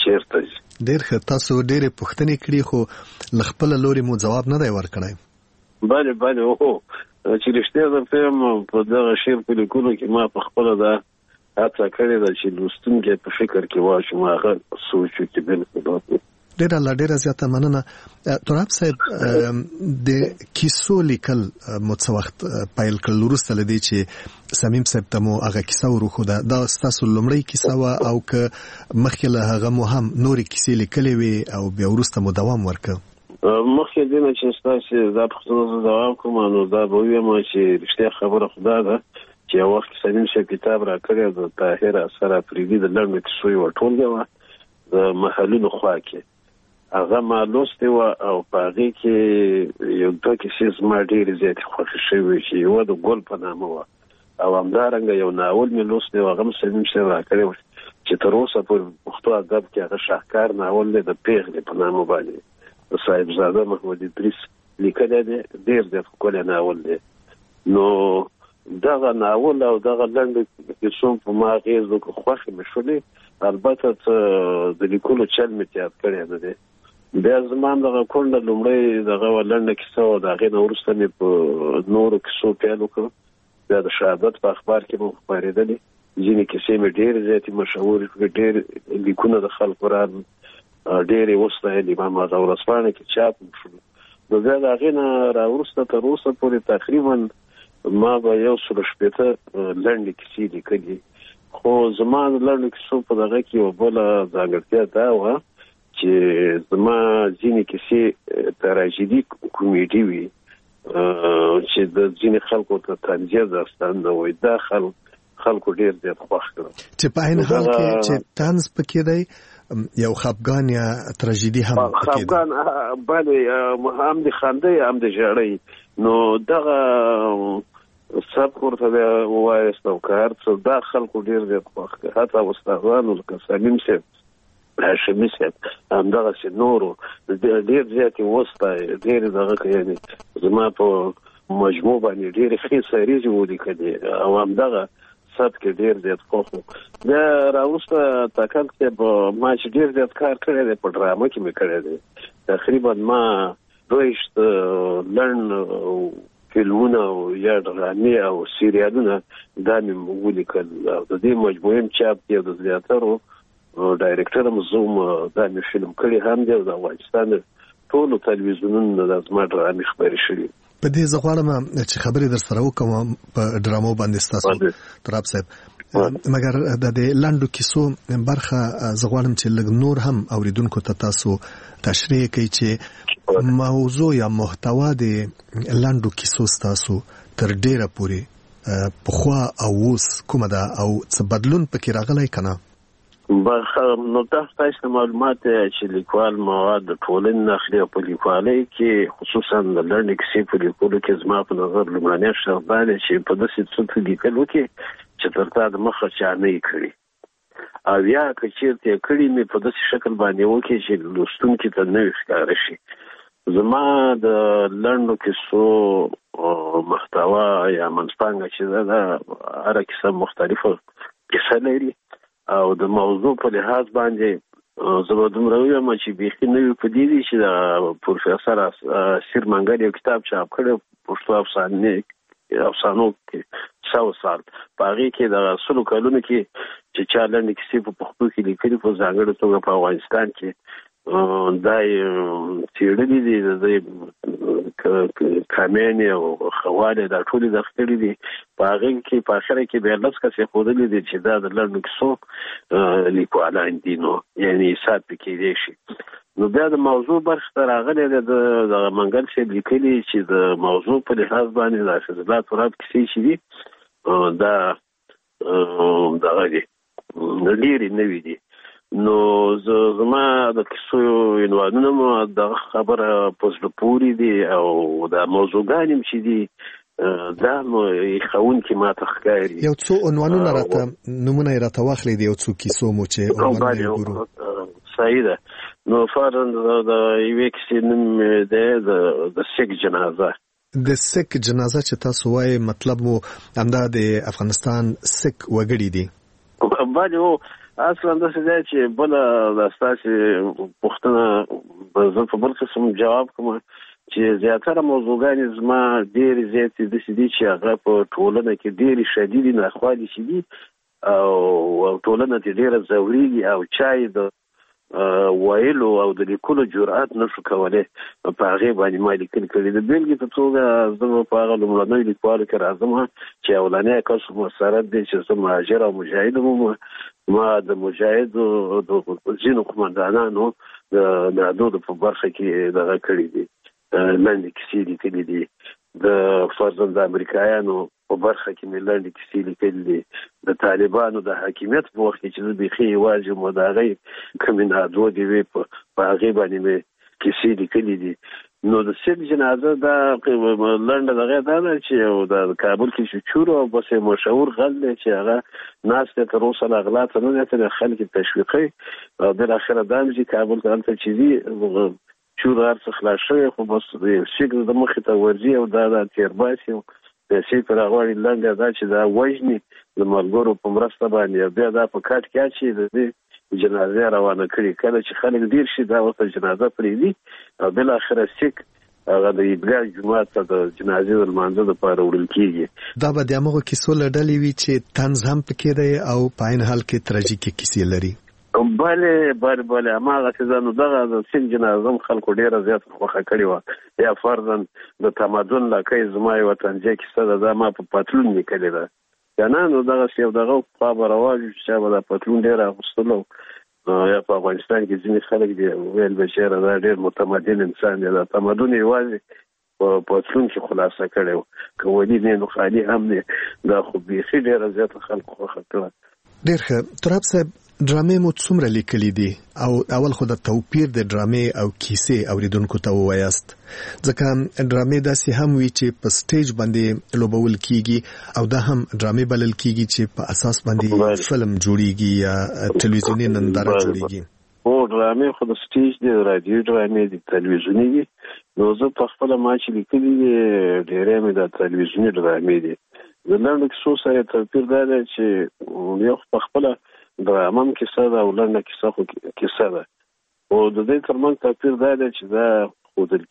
چیرته ډېر ښه. تاسو ډېرې پوښتنې کړې خو له خپله لورې مو ځواب نه دی ورکړی. بله اوهو چې رښتیا درته یم په دغه شعر په لیکلو کې ما په خپله دا هڅه کړې ده چې لوستونکی په فکر کې واچوم هغه سوچ وکړي. بالکل ډېره زیاته مننه. تراب صاحب د کیسو لیکل مو څه وخت پیل کړل وروسته له دې چې صمیم صاحب ته مو هغه کیسه وروښوده؟ دا ستاسو لومړۍ کیسه وه او که مخکې له هغه مو هم نورې کیسې لیکلې وې او بیا وروسته مو دوام ورکړ؟ مخکې دې نه چې ستاسې دا پوښتنه زه دوام کوم نو دا به ووایم چې رښتیا خبره خو دا ده چې یو وخت صمیم صاحب کتاب راکړی د طاهر اثر افریدي د لنډو کیسو یوه ټولګه وه د محلونو خوا کې. هغه ما لوستې وه او په هغې کې یو دوه کیسې زما ډېرې زیاتې خوښې شوې چې یوه د ګل په نامه وه او همدارنګه یو ناول مې لوستی و هغه هم صمیم صاحب راکړی و چې تر اوسه پورې پښتو ادب کې هغه شاهکار ناول دی د پیغلې په نامه باندې د صاحبزاده محمد ادریس لیکلی دی. ډېر زیات ښکلی ناول دی. نو دغه ناول او دغه لنډو کیسو په ما اغېز وکړو، خوښې مې شولې. البته د لیکلو چل مې تیار کړی نه دی. بیا زما هم دغه کونډه لومړی دغه لنډه کیسه وه، د هغې نه وروسته مې په نورو کیسو پیل وکړ. بیا د شهادت په اخبار کې مو خپرېدلې ځینې کیسې مې ډېرې زیاتې مشهورې کړې، ډېر لیکونه د خلکو راغلل، ډېرې وستایلې، ما هغه ورځپاڼه کې چاپ شول. نو بیا د هغې نه راوروسته تر اوسه پورې تقریبا ما به 160 لنډې کیسې لیکلي. خو زما د لنډو کیسو په دغه کې یوه بله ځانګړتیا دا وه چې زما ځینې کیسې تراژیدي کومیډي وي چې د ځینې خلکو ته طنزیه داستان نه وي. دا خلکو ډېر زیات خوښ کړم چې په عین حال کې چې طنز پکې دی، یو خفګان یا تراژیدي هم پکې دی. خفګان بله، هم د خندۍ هم د ژړۍ. نو دغه سبک ورته بیا ووایست او که هر څه دا خلکو ډېر زیات خوښ کړ. حتی استادانو لکه صمیم صاحب، هاشمي صاحب، همدغسې نورو ډېر زیاتې وستایي، ډېرې دغه یعنې زما په مجموع باندې ډېرې ښې سریزې ولیکلې او همدغه سبک ډېر زیات خوښ و. بیا راوروسته تکل صاحب ما چې ډېر زیات کار کړی دی په ډرامه کې مې کړی دی. تقریبا ما 22 لنډ فلمونه او یا ډرامې او سیریالونه دا مې ولیکل او د دې مجموعې هم چاپ دی او د زیاترو ډایرکټر هم زه هم دا مې فلم کړی هم دی او د افغانستان ټولو تلویزیونونو دا زما ډرامې خپرې شوي. په دې زه غواړم چې خبرې در سره وکړم په ډرامو باندې ستاسو تراب صاحب، مګر د دې لنډو کیسو برخه زه غواړم چې لږ نور هم اوریدونکو ته تاسو تشریح کړئ چې موضوع یا محتوا د لنډو کیسو ستاسو تر ډیره پورې پخوا او اوس کومه ده او څه بدلون پکې راغلی که نه؟ نو دا ستاسو معلومات چې لیکوال مواد د ټولنې نه اخلي او په لیکوالۍ کې خصوصا د لنډې کیسې په لیکلو کې زما په نظر لومړنی شرط دا دی چې په داسې څه لیکل وکړي چې تر تا د مخه چا نه یې کړي، او یا که چېرته یې کړي مې په داسې شکل باندې وکړي چې لوستونکي ته نوی ښکاره شي. زما د لنډو کیسو محتوا یا منځپانګه چې ده هره کیسه مختلفه کیسه لري او د موضوع په لحاظ باندې زه به دومره ووایم چې بیخي نوي په دې دي چې د پروفیسر اسیر منګل یو کتاب چاپ کړی پښتو افسانو کې 100 سال، په هغې کې د 100 کلونو کې چې چا لنډې کیسې په پښتو کې لیکلي په ځانګړې توګه په افغانستان کې دا یې څېړلي دي، د کامیانې او خوالې دا ټولې دغه کړي دي. په هغې کې په اخره کې بیا 10 کسې ښودلي دي چې دا د لنډو کیسو لیکوالان دي، نو یعنې حساب پې کېدی شي. نو بیا د موضوع برخې ته راغلی دی د منګل صاحب لیکلي چې د موضوع په لحاظ باندې د حافظ الله تراب کیسې چې دي دا دغه دي ډېرې نوي دي. نو زما د کیسو عنوانونه مو دغه خبره په زړه پورې دي او دا موضوعګانې هم چې دي دا نو ښوونکي ما ته ښکاري. یو څو عنوانونه راته نومونه یې راته واخلئ د یو څو کیسو مو چې عنوانونه یې وګورو. صحیح ده. نو فرضاً د یوې کیسې نوم دی د سیک جنازه. د سیک جنازه چې تاسو وایي مطلب مو همدا د افغانستان سیک وګړي دي؟ باندې اصلا د څه دی چې بل د تاسو پوښتنه زه په بل قسم جواب کوم چې زیاتره موضوعګانې زما ډېر زیات د سې دي چې هغه په ټولنه کې ډېر شدید ناخوالي شي دي او ټولنه دې ډېر ضروري او چای د وایلو او د لیکلو جرأت نشو کولای په هغه باندې ما لیکل کړي د بیلګې په توګه زه په هغه لومړنۍ لیکوالو کې راځم چې اولانې کس مسرت دی چې زه مهاجر او مجاهد ما د مجاهدو د ځینو قومندانانو د نادود په برخه کې دغه کړي دي لاندې کیسې لیکلي دي د فرضاً د امریکایانو په برخه کې مې لاندې کیسې لیکلي دي د طالبانو د حاکمیت په وخت کې چې زه بیخي یوازې مو د هغې کومې نادودې وې په هغې باندې مې کیسې لیکلي دي نو د سیل جنازه دا لنډه دغه دا ده چې د کابل کې چې چور او بس مشهور غل دی چې هغه ناس ته تر اوسه لا غلا ته نه دی خلک تشویقي او بالاخره دا چې کابل ته هلته چې دي چور هرڅه خلاص شوی خو بس شکل د مخې ته ورځي او دا د تیرباسي پیسې پر غواړي لنډه دا چې دا وژني د ملګرو په مرسته باندې بیا دا په کټ کې چې د دې جنازه روانه کړي کله چې خلک ډیر شي دا ورته جنازه پرېږدي او بالاخره سیک هغه د عیدګاه جومات ته د جنازې د لمانځه لپاره وړل کېږي دا به د همغو کیسو له ډلې وي چې طنز هم پکې دی او په عین حال کې تراژیکې کیسې لري بله هماغسې زه نو دغه د سیند جنازه خلکو ډېره زیاته خوښه کړې وه یا فرضاً د تمدن لکۍ زما یوه طنزیه کیسه ده دا ما په پتلون لیکلې ده که نه نو دغسې یو دغه پخوا به رواج چې چا به دا پتلون ډېر اغوستلو یا په افغانستان کې ځینې خلک دي ویل به چېره دا ډېر متمدن انسان دی دا تمدن یوازې په پتلون کې خلاصه کړی و که ولي دی نو خالي هم دی دا خو بیخي ډېره زیاته خلکو خوښه کړه ډېر ښه تراب صاحب ډرامې مو څومره لیکلي دي او اول خو د توپیر د ډرامې او کیسې اوریدونکو ته ووایاست ځکه ډرامې داسې هم وي چې په سټیج باندې لوبول کیږي او دا هم ډرامې بلل کیږي چې په اساس باندې فلم جوړیږي یا ټلویزیوني ننداره جوړیږي او ډرامې خو د سټیج دی رادیو ډرامې دي ټلویزیوني دي نو زه په خپل ما چې لیکلي دي ډېرې مې د ټلویزیوني ډرامې دي د لنډو کیسو سره توپیر دا دی چې یو په خپله ډرامه هم کیسه ده او لنډه کیسه خو کیسه ده او د دې ترمنځ توپیر دا دی چې دا ښودل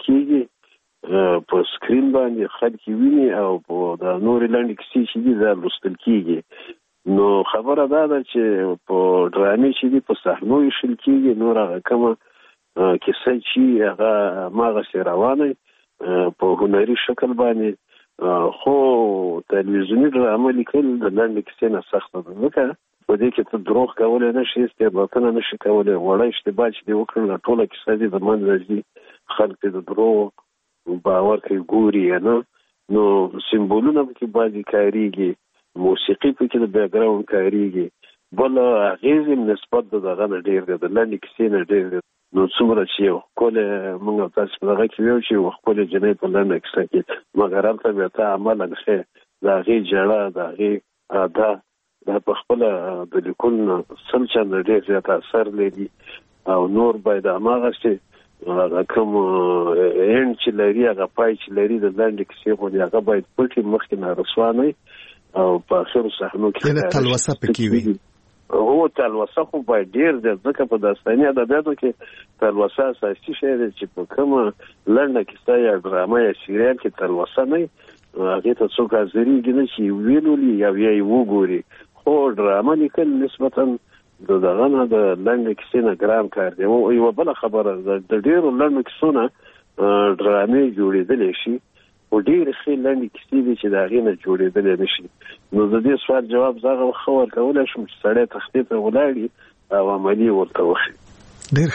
کېږي په سکرین باندې خلک ویني او د نورې لنډې کیسې چې دي دا لوستل کېږي نو خبره دا ده چې په ډرامې چې دي په صحنو ایښل کېږي نور هغه کومه کیسه چې هغه هماغسې روانه په هنري شکل باندې خو تلویزیوني ډرامه لیکل د لنډې کیسې نه سخته ده ځکه په دې کې ته دروغ کولی نه شي استعباطونه نه شي کولی وړه اشتباه چې دې وکړل ټوله کیسه دې د منځه ځي خلک دې د دروغ باور کوي ګوري یا نه نو سمبولونه پکې بعضې کارېږي موسیقي پکې د بیکګراونډ کارېږي بل اغېز نسبت د دغه نه ډېر دی د لنډې کیسې نه ډېر دی نو څومره چې یو ښکلی موږ او تاسو په دغه کې ویو چې یوه ښکلې جنۍ په لنډه کیسه کې مګر هلته بیا ته عملا ښې د هغې ژړه د هغې ادا دا په خپله د لیکلو نه سل چنده ډېر زیات اثر لري او نور باید هماغسې هغه کوم اینډ چې لري هغه پای چې لري د لنډې کیسې غوندې هغه باید پټ مخکې نه رسوا نه او په اخرو صحنو کې تلوسه پکې وي هو تلوسه خو باید ډېر دی ځکه په داستاني ادبیاتو کې تلوسه اساسي شی دی چې په کومه لنډه کیسه یا ډرامه یا سیریال کې تلوسه نه هغې ته څوک حاضرېږي نه چې ویلولي یا یې وګوري خو ډرامه لیکل نسبتا د دغه نه د لنډې کیسې نه ګران کار دی یوه بله خبره د ډېرو لنډو کیسو نه ډرامې جوړېدلی شي خو ډېرې ښې لنډې کیسې دي چې د هغې نه جوړېدلی نه شي نو د دې سوال جواب زه هغه ښه ورکولی شم چې سړی تختې ته ولاړي او عملي ورته وښي ډېر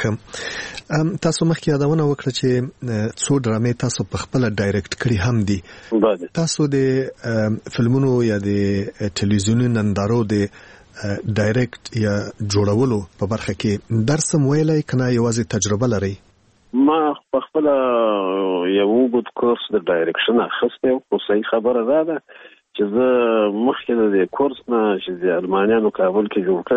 ښه تاسو مخکې یادونه وکړه چې څو ډرامې تاسو په خپله ډایرکټ کړي هم دي تاسو د فلمونو یا د ټلویزیوني نندارو د ډایرکټ یا جوړولو په برخه کې درس هم ویلی که نه یوازې تجربه لرئ ما په خپله یو اوږد کورس د ډایرکشن اخیستی خو صحیح خبره دا ده چې زه مخکې د دې کورس نه چې د المانیانو کابل کې جوړ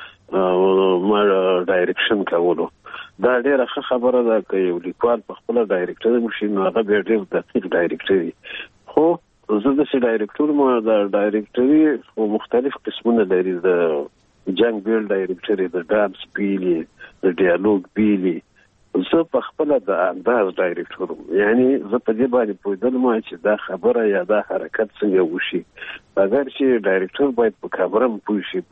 کړی ما ډایرکشن کولو دا ډېره ښه خبره ده که یو لیکوال په خپله ډایرکټر وشي نو هغه بیا ډېر دقیق ډایرکټر وي خو زه داسې ډایرکټور ما د ډایرکټري خو مختلف قسمونه لري د جنگ بیل ډایرکټر د ډانس بیلی د ډیالوګ بیلی زه په خپل د انداز ډایرکټر یعنی زه په دې باندې پوهیدلم چې دا خبره یا دا حرکت څنګه وشي اگر چې ډایرکټر باید په کامره پوه شي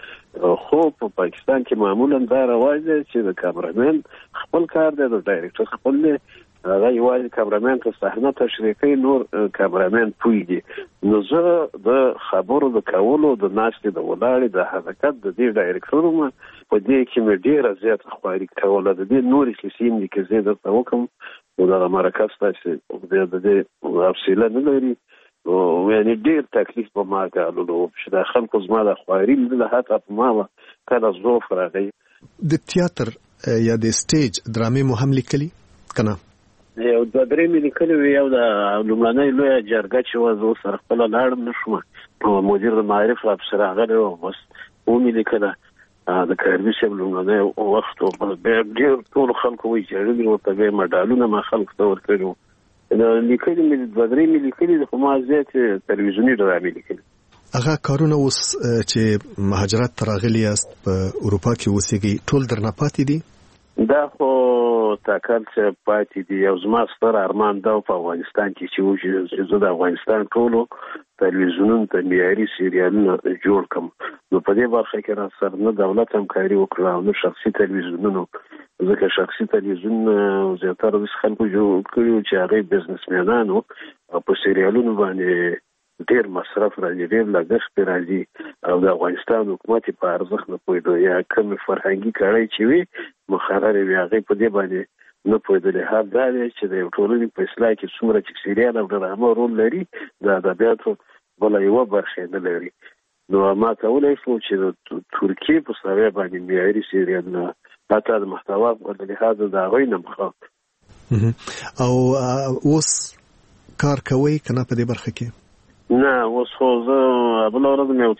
خو په پاکستان کې معمولا دا رواج دی چې د کامرامین خپل کار دی د ډایرکټر خپل دی هغه یوازې کامرامین ته صحنه تشریح کوي نور کامرامین پوهیږي نو زه د خبرو د کولو د ناستې د ولاړې د حرکت د دې ډایرکټر ما په دې کې مې ډېره زیاته خواري کوله د دې نورې کیسې مې کې زه درته وکړم نو دغه مرکز تاسې د دې حوصله نه لري یعنی ډېر تکلیف په ما ګاللو چې د خلکو زما د خواري لیدله حتی په ما کله ضعف راغی د تیاتر یا د سټیج ډرامې مو هم لیکلي که نه یو دوه درې مې لیکلي وي یو د لومړنۍ لویه جرګه چې وه زه سره خپله لاړم نه شوم مدیر د معارف افسر راغلی و بس ومې لیکله د کاربي صاحب لومړنی وخت و بیا ډېر ټولو خلکو ویجاړلي ورته بیا مډالونه ما خلکو ته ورکړي وو لیکلي مې دوه درې مې لیکلي خو ما زیاتې تلویزیوني ډرامې لیکلي هغه کارونه اوس چې مهاجرت ته راغلي یاست په اروپا کې اوسېږئ ټول درنه پاتې دي دا خو تاکل چې پاتې دي یو زما ستر ارمان دا په افغانستان کې چې زه د افغانستان ټولو تلویزیونونو ته معیاري سریالونه جوړ کړم نو په دې برخه کې را سره نه دولت همکاري وکړه او نه شخصي تلویزیونونو ځکه شخصي تلویزیون زیاتره د خلکو جوړ کړي چې هغه بزنسمنانو او په سریالونو باندې ډېر مصرف راځي ډېر لګښت راځي او د افغانستان حکومت په ارزښت نه پوهېدو یا کوم فرهنګي کړۍ چې وي مخرر وي هغې په دې باندې نه پوهېدلې حال دا دی چې د یو ټولنې په اصلاح کې څومره چې سریال او ډرامه رول لري د ادبیاتو بله یوه برخه نه لري نو ما کولی شو چې د ترکیې په سویه باندې معیاري سریالونه حتی د محتوا په لحاظه د هغوی نه مخاف او اوس کار کوئ که نه په دې برخه کې نه اوس خو زه بله ورځ مې یو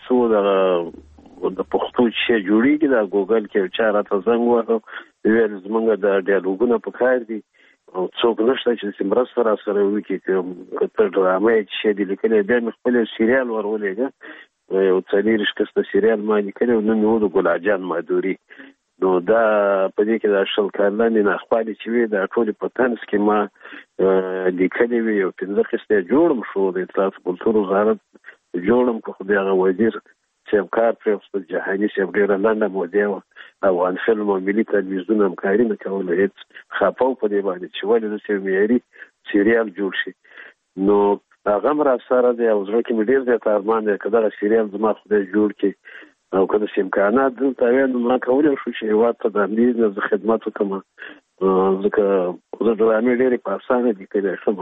څه د پښتو چې جوړېږي د ګوګل کې یو چا راته زنګ ووهه ویل زموږ د ډیالوګونه په کار دي او څوک نشته چې مرسته راسره وکړي که ته ډرامه یې چې شی دې لیکلی بیا مې خپل سریال ورولېږه یو 40 کسته سریال ما لیکلی او نوم یې و د ګلاجان مادوري نو دا په دې کې د 10 کلنې ناخوالې چې وي دا ټولې په طنز کې ما لیکلې وي یو 15 قسطه جوړم شو د اطلاعات کلتور وزارت جوړم که خو د هغه وزیر صاحب کار پرېوسته جهاني صاحب ډېره لنډه موده وه افغان فلم او ملي تلویزیون همکاري نه کوله هېڅ خفه و په دې باندې چې ولې داسې یو معیاري سریال جوړ شي نو هغه هم راسره دی او زړه کې مې ډېر زیات ارمان دی که دغه سریال زما خدای جوړ کړي او که داسې امکانات دلته وی نو ما کولی شو چې هېواد ته د همدې نه زه خدمت وکړم ځکه زه ډرامې ډېرې په اسانه لیکلی شم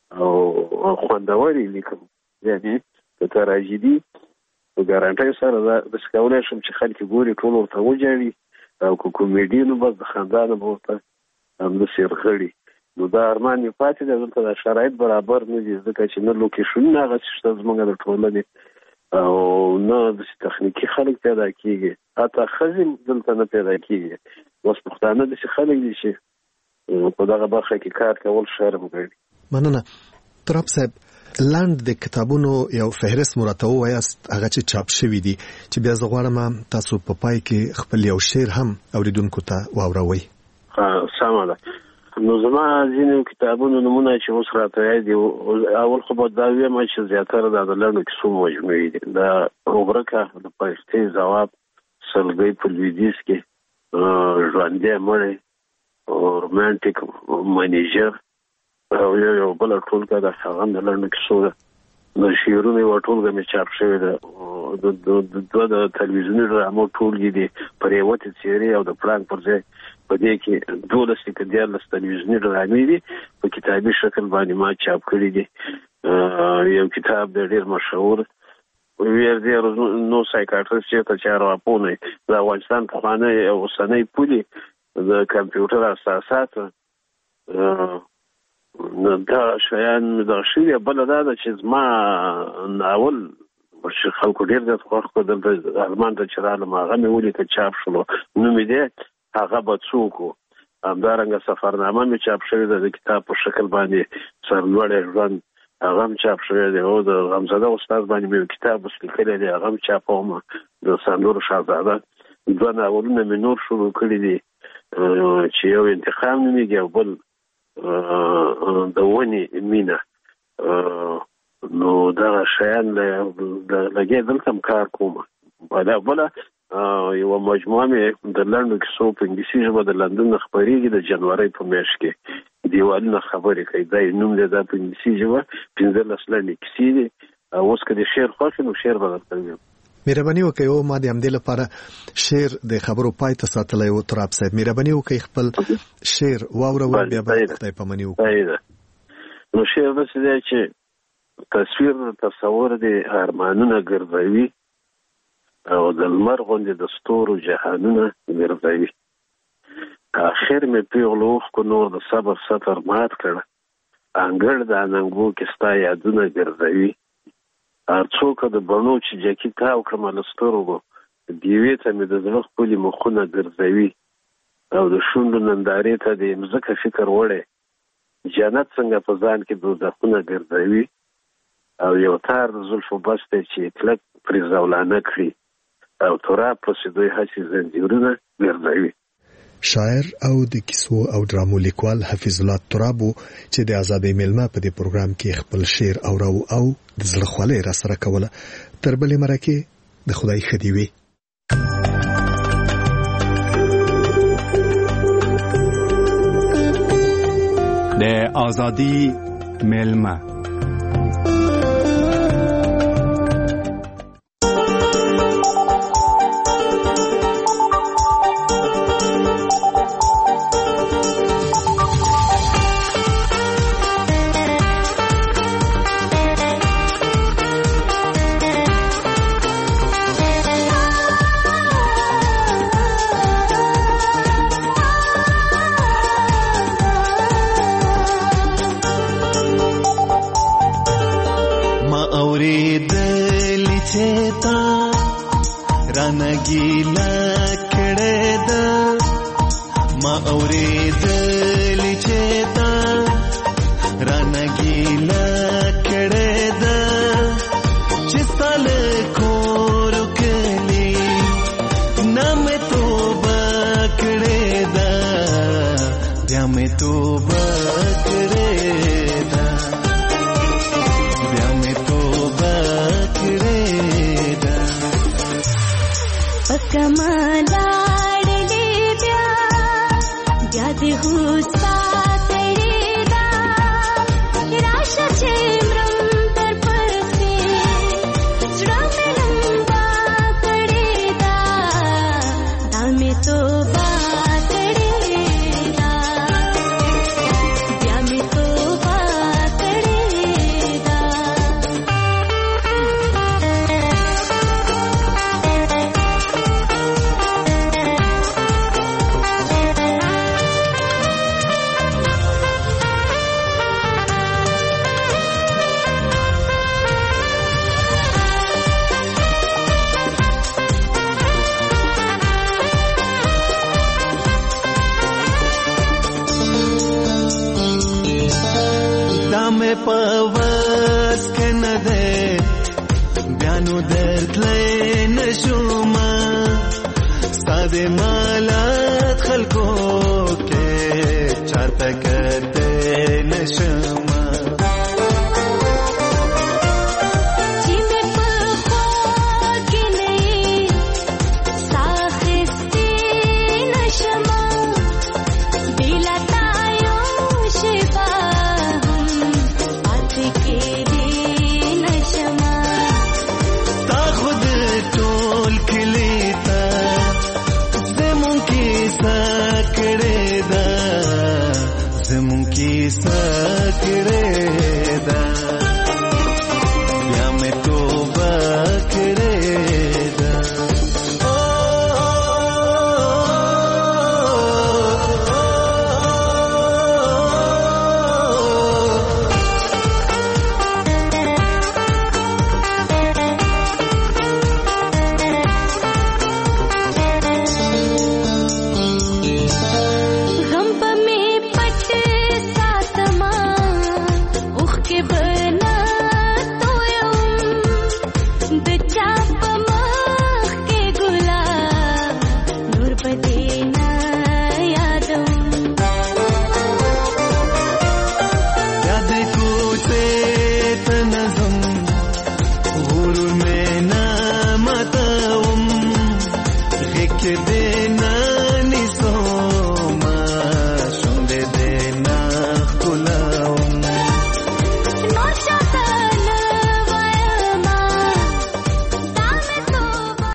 او خوندورې لیکم یعنې د تراژیدي په ګارانټۍ سره داسې کولی شم چې خلک ګوري ټول ورته وجاړي او که کومیډي نو بس د خندا نه به ورته همداسې رغړي نو دا ارمان مې پاتې دی دلته دا شرایط برابر نه دي ځکه چې نه لوکیشنونه هغسې شته زموږ د ټولنې او نه داسې تخنیکي خلک پیدا کېږي حتی ښځې دلته نه پیدا کېږي اوس پښتانه داسې خلک دي چې په دغه برخه کې کار کول شرم ګڼي مننه تراب صاحب لاند د کتابونو یو فهرست مرته وایاست هغه چې چاپ شوی دي چې بیا زه غواړم تاسو په پای کې خپل یو شعر هم اوریدونکو ته واوروئ سمه ده نو زما ځینې کتابونو نمونه چې اوس راته یاد دي اول خو به دا ویم چې زیاتره دا د لنډو کیسو مجموعې دي د روبرکه د فرښتې ځواب سلګۍ په لویدیځ کې ژوندی مړی رومانټیک منیجر او یو بله ټولګه د هغه د لنډو کیسو ده د شعرونو یوه ټولګه مې چاپ شوې ده دوه د تلویزیوني ډرامو ټولګې دي پرېوتې څېرې او د پړانګ پر ځای په دې کې 12 که 14 تلویزیوني ډرامې دي په کتابي شکل باندې ما چاپ کړي دي یو کتاب دی ډېر مشهور ویردیر نو سایکاټریست چې ارواپوهنه د افغانستان پخوانی او اوسنی پولې د کمپیوټر اساسات دا شیان دا شوي بله دا ده چې زما ناول چې خلکو ډېر زیات خوښ کړو دلته المان ته چې رالم هغه مې ولیکه چاپ شلو نوم یې دی هغه به څوک و همدارنګه سفرنامه مې چاپ شوې ده د کتاب په شکل باندې سرلوړی ژوند هغه هم چاپ شوی دی. او د غمزاده استاد باندې مې کتاب ولیکلی دی، هغه هم چاپوم. د سانور شاهزاده 2 ناولونه مې نور شروع کړي دي چې یو انتقام نومیږي او بل د ونې مینه. نو دغه شیان لګې دلته هم کار کوم. بله یو مجموعه مې د لنډو کیسو په انګلیسي ژبه د لندن نه خپرېږي د جنورۍ په میاشت کې. دیوالونه خبرې کوي، دا نوم دی، دا په انګلیسي ژبه 15 لنډې کیسې دي. اوس که د شعر خوښ نو شعر به درته ویم. مهرباني وکړئ او ما د همدې لپاره شعر د خبرو پای ته ساتلی و. تراب صاحب مهرباني وکړئ خپل شعر واورو، بیا به خدای پاماني وکړو. نو شعر داسې دی چې تصویر تصور دی ارمانونه ګرځوي او د لمر غوندې د ستورو جهانونه ګرځوي. آخر مې پیغلو اوښکو نور د صبر سطر مات کړ، انګړ د اننګو کې ستا یادونه ګرځوي. هر څوک د بڼو چې جکي تاو کړمه له سترګو، دیوې ته مې د زړه ښکلي مخونه ګرځوي. او د شونډو نندارې ته د مځکه فکر وړی، جنت څنګه په ځان کې دوزخونه ګرځوي. او یو تار د زلفو بس دی چې کلک پرې زولانه کړي، او تراب پسې دوی هسې زنځیرونه ګرځوي. شاعر او د کیسو او ډرامو لیکوال حفیظ الله تراب چې د آزادۍ میلمه په دې پروګرام کې خپل شعر اورو او د زړه خولې را سره کوله. تر بلې مرکه د خدای خدي وي. د آزادۍ میلمه پواز کنه ده بیانو درد لین شوما ساده مالات خلکو کې چاته